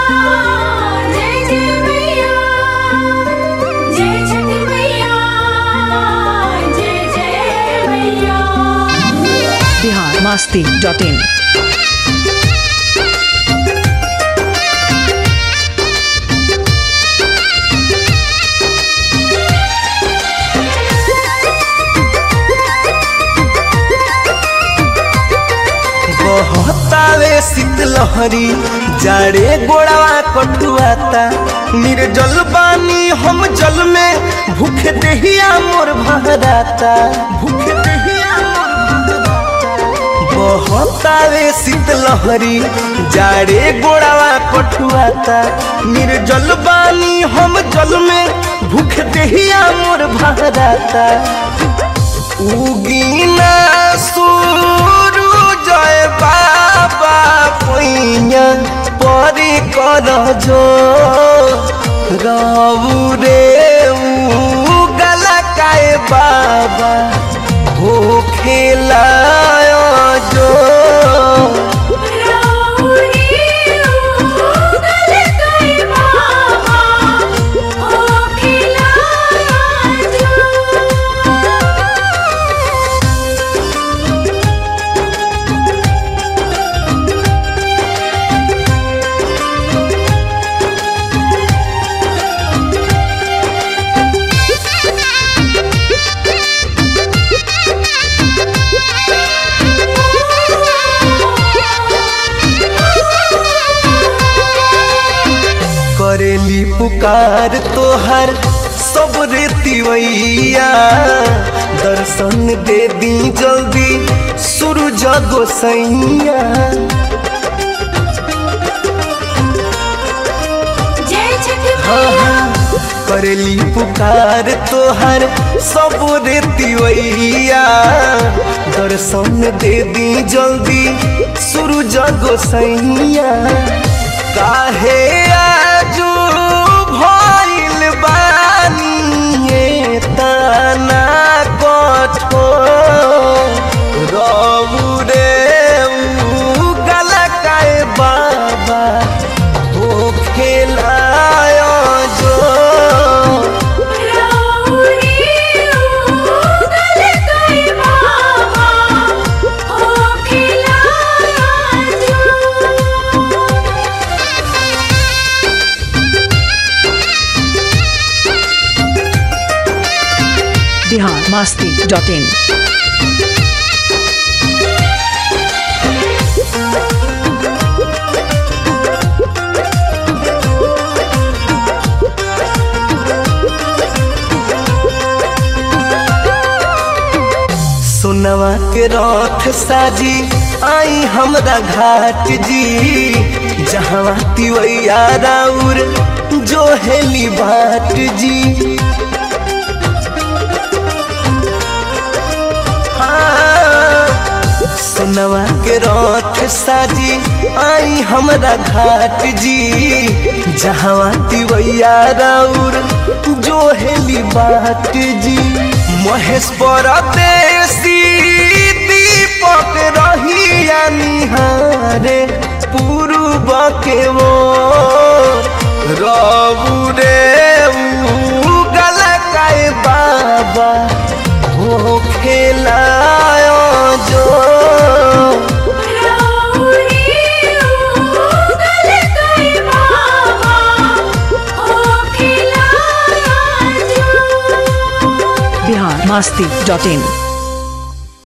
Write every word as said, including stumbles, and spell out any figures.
जय जय मैया, जय छठी मैया, जय जय मैया। बिहार मस्ती डॉट इन। बहतावे शीतलहरी जाड़े गोड़वा कटुआता, निर्जल बानी हम जल में भूखे देहिया मोर भराता, भूखे देहिया मोर भराता। बहतावे शीतलहरी जाड़े गोड़वा कटुआता, निर्जल बानी हम जल में भूखे देहिया मोर भराता। उगीना सुरु जय बाबा पैया परी कर जो रऊ रे गला काए बाबा हो खेला जो करेली पुकार तोहर सब रेतिवैया, दर्शन दे दी जल्दी सूरज गोसैया। जय छठी मैया, करेली पुकार तोहर सब रेतिवैया, दर्शन दे दी जल्दी सूरज गोसैया। काहे आजू भइल बानी ये तना कठोर, रऊ रे गला काए बाबा हो खेलायो जो बिहार मस्ती डॉट इन। सोनवा के रथ साजी आई हमरा घाट जी, जहाँ तिवैया राउर जो हेली बाट जी। सोनवा के रथ साजी आई हमरा घाट जी, जहाँ तिवैया राउर जो हेली बाट जी। महेश परदेसी दीपक रहिया निहारे पूर्व के ओर, रऊ रे गला काए बाबा हो खेलायो जो बिहार मस्ती डॉट इन।